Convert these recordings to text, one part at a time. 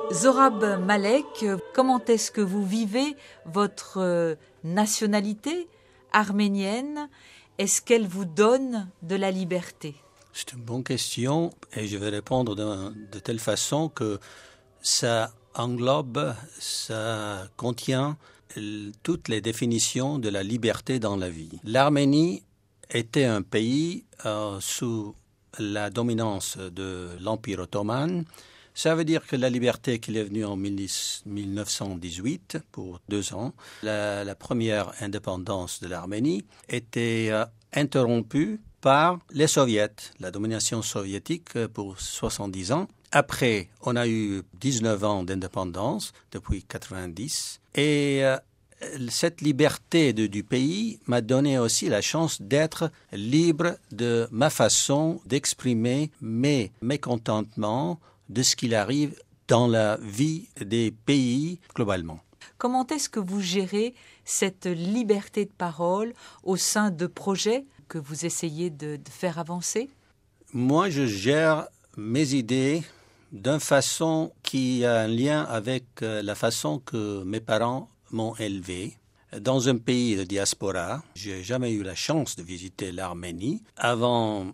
Zorab Malek, comment est-ce que vous vivez votre nationalité arménienne? Est-ce qu'elle vous donne de la liberté? C'est une bonne question et je vais répondre de telle façon que ça englobe, ça contient toutes les définitions de la liberté dans la vie. L'Arménie était un pays sous la dominance de l'Empire ottoman. Ça veut dire que la liberté qui est venue en 1918, pour 2 ans, la première indépendance de l'Arménie, était interrompue par les soviets, la domination soviétique pour 70 ans. Après, on a eu 19 ans d'indépendance depuis 90 et cette liberté du pays m'a donné aussi la chance d'être libre de ma façon d'exprimer mes mécontentements de ce qu'il arrive dans la vie des pays globalement. Comment est-ce que vous gérez cette liberté de parole au sein de projets que vous essayez de faire avancer? Moi, je gère mes idées d'une façon qui a un lien avec la façon que mes parents m'ont élevé. Dans un pays de diaspora, je n'ai jamais eu la chance de visiter l'Arménie avant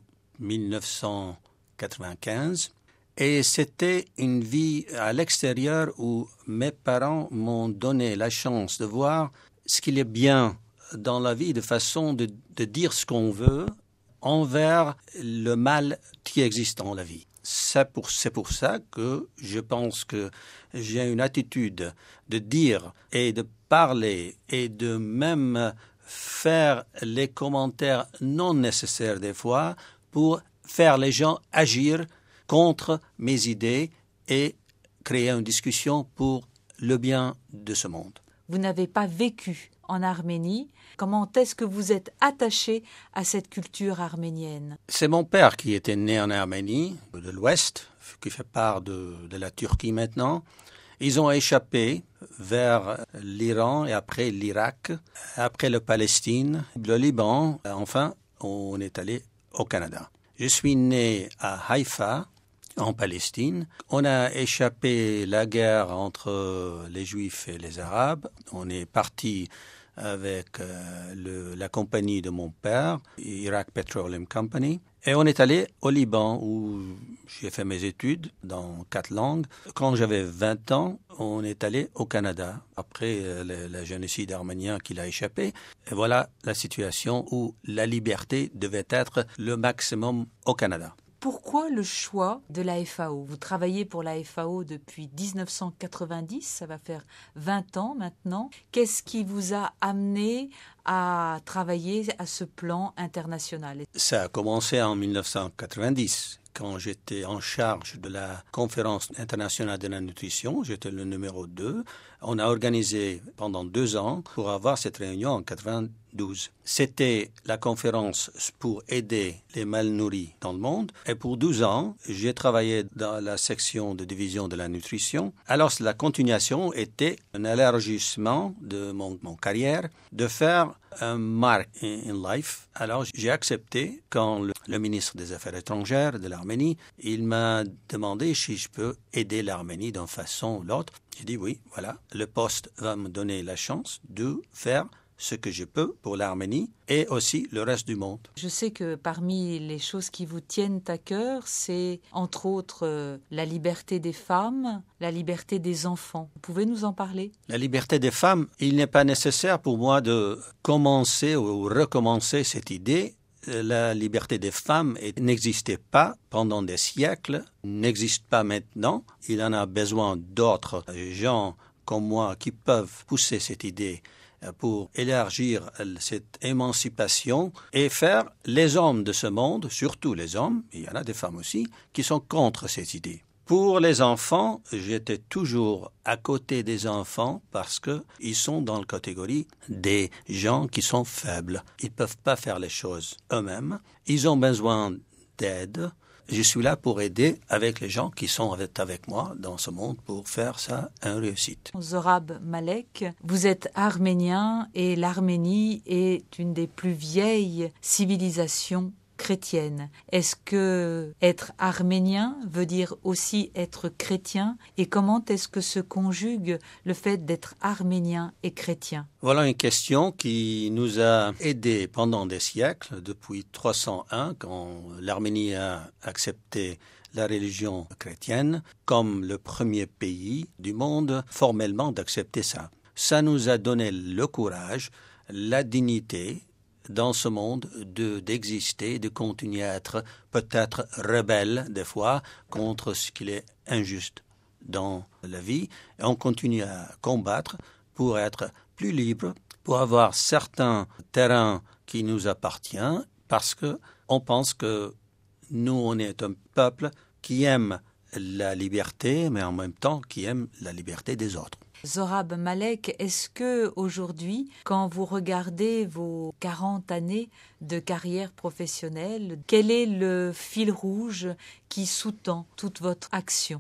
1995. Et c'était une vie à l'extérieur où mes parents m'ont donné la chance de voir ce qu'il est bien dans la vie, de façon de dire ce qu'on veut envers le mal qui existe dans la vie. C'est pour ça que je pense que j'ai une attitude de dire et de parler et de même faire les commentaires non nécessaires des fois pour faire les gens agir contre mes idées et créer une discussion pour le bien de ce monde. Vous n'avez pas vécu en Arménie. Comment est-ce que vous êtes attaché à cette culture arménienne? C'est mon père qui était né en Arménie, de l'Ouest, qui fait part de la Turquie maintenant. Ils ont échappé vers l'Iran et après l'Irak, après la Palestine, le Liban. Enfin, on est allé au Canada. Je suis né à Haïfa, en Palestine. On a échappé la guerre entre les Juifs et les Arabes. On est parti avec la compagnie de mon père, Iraq Petroleum Company. Et on est allé au Liban où j'ai fait mes études dans 4 langues. Quand j'avais 20 ans, on est allé au Canada après le génocide arménien qui l'a échappé. Et voilà la situation où la liberté devait être le maximum au Canada. Pourquoi le choix de la FAO? Vous travaillez pour la FAO depuis 1990, ça va faire 20 ans maintenant. Qu'est-ce qui vous a amené à travailler à ce plan international? Ça a commencé en 1990. Quand j'étais en charge de la conférence internationale de la nutrition, j'étais le numéro 2. On a organisé pendant 2 ans pour avoir cette réunion en 92. C'était la conférence pour aider les mal nourris dans le monde. Et pour 12 ans, j'ai travaillé dans la section de division de la nutrition. Alors, la continuation était un élargissement de mon carrière, de faire un mark in life. Alors, j'ai accepté quand le ministre des Affaires étrangères de l'Arménie, il m'a demandé si je peux aider l'Arménie d'une façon ou l'autre. J'ai dit oui, voilà, le poste va me donner la chance de faire ce que je peux pour l'Arménie et aussi le reste du monde. Je sais que parmi les choses qui vous tiennent à cœur, c'est entre autres la liberté des femmes, la liberté des enfants. Vous pouvez nous en parler? La liberté des femmes, il n'est pas nécessaire pour moi de commencer ou recommencer cette idée. La liberté des femmes n'existait pas pendant des siècles, n'existe pas maintenant. Il en a besoin d'autres gens comme moi qui peuvent pousser cette idée pour élargir cette émancipation et faire les hommes de ce monde, surtout les hommes, il y en a des femmes aussi, qui sont contre cette idée. Pour les enfants, j'étais toujours à côté des enfants parce qu'ils sont dans la catégorie des gens qui sont faibles. Ils ne peuvent pas faire les choses eux-mêmes. Ils ont besoin d'aide. Je suis là pour aider avec les gens qui sont avec moi dans ce monde pour faire ça une réussite. Zorab Malek, vous êtes arménien et l'Arménie est une des plus vieilles civilisations chrétienne. Est-ce que être arménien veut dire aussi être chrétien? Et comment est-ce que se conjugue le fait d'être arménien et chrétien? Voilà une question qui nous a aidés pendant des siècles, depuis 301, quand l'Arménie a accepté la religion chrétienne comme le premier pays du monde formellement d'accepter ça. Ça nous a donné le courage, la dignité dans ce monde d'exister, de continuer à être peut-être rebelle des fois contre ce qui est injuste dans la vie. Et on continue à combattre pour être plus libre, pour avoir certains terrains qui nous appartiennent, parce que on pense que nous, on est un peuple qui aime la liberté, mais en même temps qui aime la liberté des autres. Zorab Malek, est-ce que aujourd'hui, quand vous regardez vos 40 années de carrière professionnelle, quel est le fil rouge qui sous-tend toute votre action?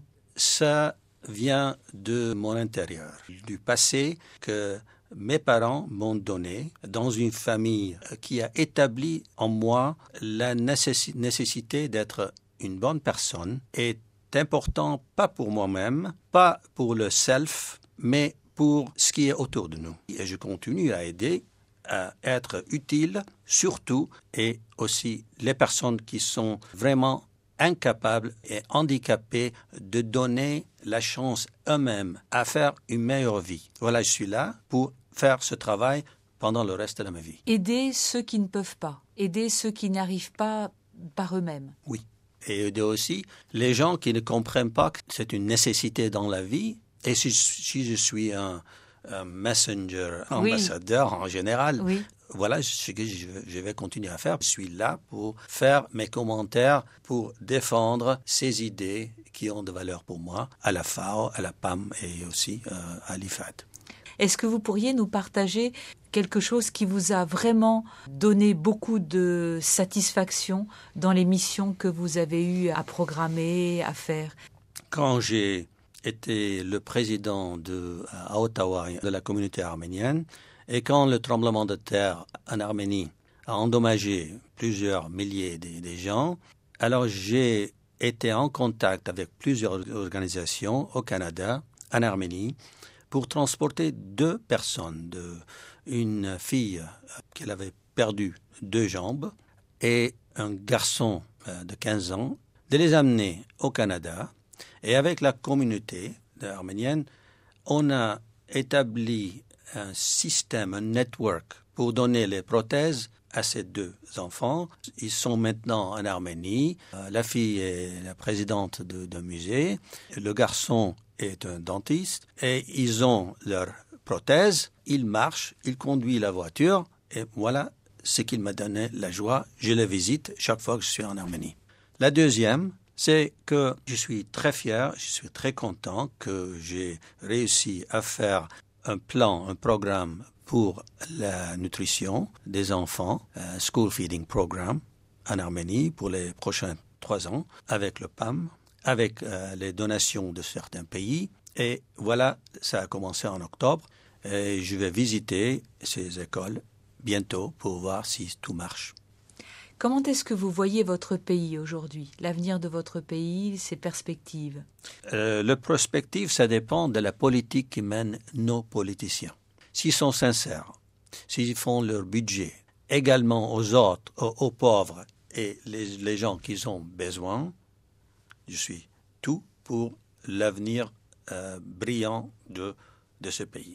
Ça vient de mon intérieur, du passé que mes parents m'ont donné dans une famille qui a établi en moi la nécessité d'être une bonne personne est important, pas pour moi-même, pas pour le self, mais pour ce qui est autour de nous. Et je continue à aider, à être utile, surtout, et aussi les personnes qui sont vraiment incapables et handicapées de donner la chance eux-mêmes à faire une meilleure vie. Voilà, je suis là pour faire ce travail pendant le reste de ma vie. Aider ceux qui ne peuvent pas, aider ceux qui n'arrivent pas par eux-mêmes. Oui, et aider aussi les gens qui ne comprennent pas que c'est une nécessité dans la vie. Et si je suis un messenger, ambassadeur en général, voilà ce que je vais continuer à faire. Je suis là pour faire mes commentaires, pour défendre ces idées qui ont de valeur pour moi, à la FAO, à la PAM et aussi à l'IFAD. Est-ce que vous pourriez nous partager quelque chose qui vous a vraiment donné beaucoup de satisfaction dans les missions que vous avez eues à programmer, à faire? Quand j'ai été le président à Ottawa de la communauté arménienne, et quand le tremblement de terre en Arménie a endommagé plusieurs milliers des gens, alors j'ai été en contact avec plusieurs organisations au Canada, en Arménie, pour transporter 2 personnes, une fille qui avait perdu 2 jambes et un garçon de 15 ans, de les amener au Canada. Et avec la communauté arménienne, on a établi un système, un network pour donner les prothèses à ces 2 enfants. Ils sont maintenant en Arménie. La fille est la présidente d'un musée. Le garçon est un dentiste. Et ils ont leurs prothèses. Ils marchent, ils conduisent la voiture. Et voilà ce qui m'a donné la joie. Je les visite chaque fois que je suis en Arménie. La deuxième, c'est que je suis très fier, je suis très content que j'ai réussi à faire un programme pour la nutrition des enfants, School Feeding Program en Arménie pour les prochains 3 ans, avec le PAM, avec les donations de certains pays. Et voilà, ça a commencé en octobre. Et je vais visiter ces écoles bientôt pour voir si tout marche. Comment est-ce que vous voyez votre pays aujourd'hui, l'avenir de votre pays, ses perspectives? Le perspective, ça dépend de la politique qui mènent nos politiciens. S'ils sont sincères, s'ils font leur budget également aux autres, aux pauvres et les gens qui ont besoin, je suis tout pour l'avenir brillant de ce pays.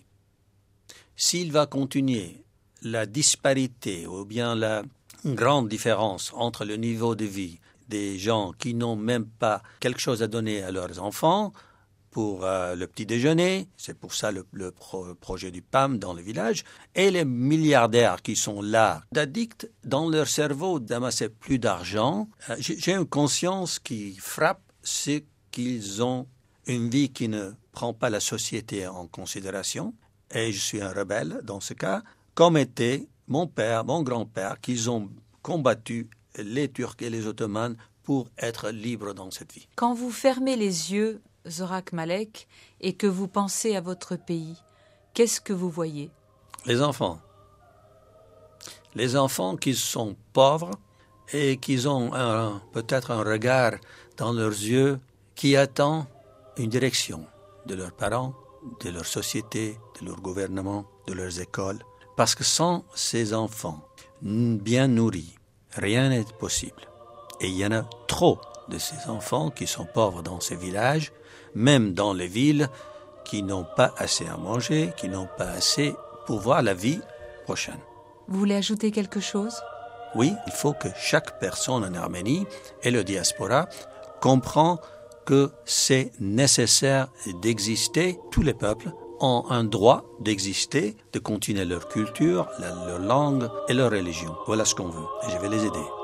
S'il va continuer la disparité ou bien la grande différence entre le niveau de vie des gens qui n'ont même pas quelque chose à donner à leurs enfants pour le petit déjeuner, c'est pour ça le projet du PAM dans le village, et les milliardaires qui sont là, d'addicts dans leur cerveau d'amasser plus d'argent. J'ai une conscience qui frappe, c'est qu'ils ont une vie qui ne prend pas la société en considération, et je suis un rebelle dans ce cas, comme était mon père, mon grand-père, qu'ils ont combattu les Turcs et les Ottomans pour être libres dans cette vie. Quand vous fermez les yeux, Zorak Malek, et que vous pensez à votre pays, qu'est-ce que vous voyez? Les enfants. Les enfants qui sont pauvres et qu'ils ont peut-être un regard dans leurs yeux qui attend une direction de leurs parents, de leur société, de leur gouvernement, de leurs écoles. Parce que sans ces enfants bien nourris, rien n'est possible. Et il y en a trop de ces enfants qui sont pauvres dans ces villages, même dans les villes, qui n'ont pas assez à manger, qui n'ont pas assez pour voir la vie prochaine. Vous voulez ajouter quelque chose ? Oui, il faut que chaque personne en Arménie et le diaspora comprend que c'est nécessaire d'exister. Tous les peuples ont un droit d'exister, de continuer leur culture, leur langue et leur religion. Voilà ce qu'on veut et je vais les aider.